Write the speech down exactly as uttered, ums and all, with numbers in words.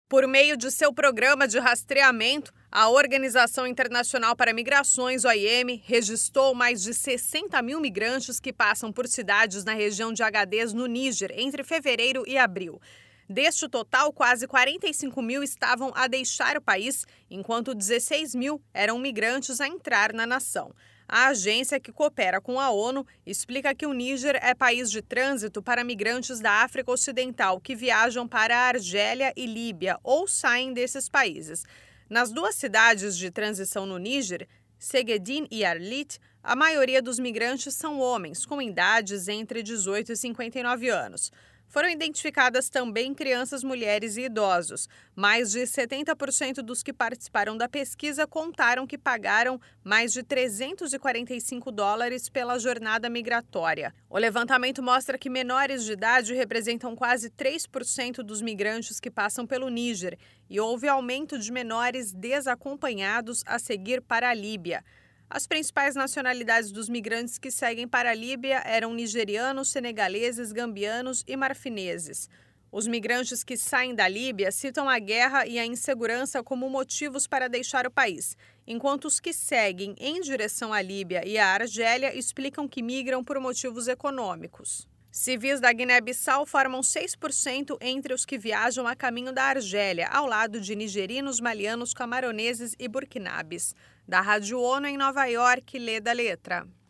Por meio de seu programa de rastreamento, a Organização Internacional para Migrações, O I M, registrou mais de sessenta mil migrantes que passam por cidades na região de Agadez, no Níger, entre fevereiro e abril. Deste total, quase quarenta e cinco mil estavam a deixar o país, enquanto dezesseis mil eram migrantes a entrar na nação. A agência, que coopera com a ONU, explica que o Níger é país de trânsito para migrantes da África Ocidental que viajam para a Argélia e Líbia ou saem desses países. Nas duas cidades de transição no Níger, Segedin e Arlit, a maioria dos migrantes são homens, com idades entre dezoito e cinquenta e nove anos. Foram identificadas também crianças, mulheres e idosos. Mais de setenta por cento dos que participaram da pesquisa contaram que pagaram mais de trezentos e quarenta e cinco dólares pela jornada migratória. O levantamento mostra que menores de idade representam quase três por cento dos migrantes que passam pelo Níger e houve aumento de menores desacompanhados a seguir para a Líbia. As principais nacionalidades dos migrantes que seguem para a Líbia eram nigerianos, senegaleses, gambianos e marfineses. Os migrantes que saem da Líbia citam a guerra e a insegurança como motivos para deixar o país, enquanto os que seguem em direção à Líbia e à Argélia explicam que migram por motivos econômicos. Civis da Guiné-Bissau formam seis por cento entre os que viajam a caminho da Argélia, ao lado de nigerinos, malianos, camaroneses e burkinabes. Da Rádio ONU em Nova York, Leda Letra.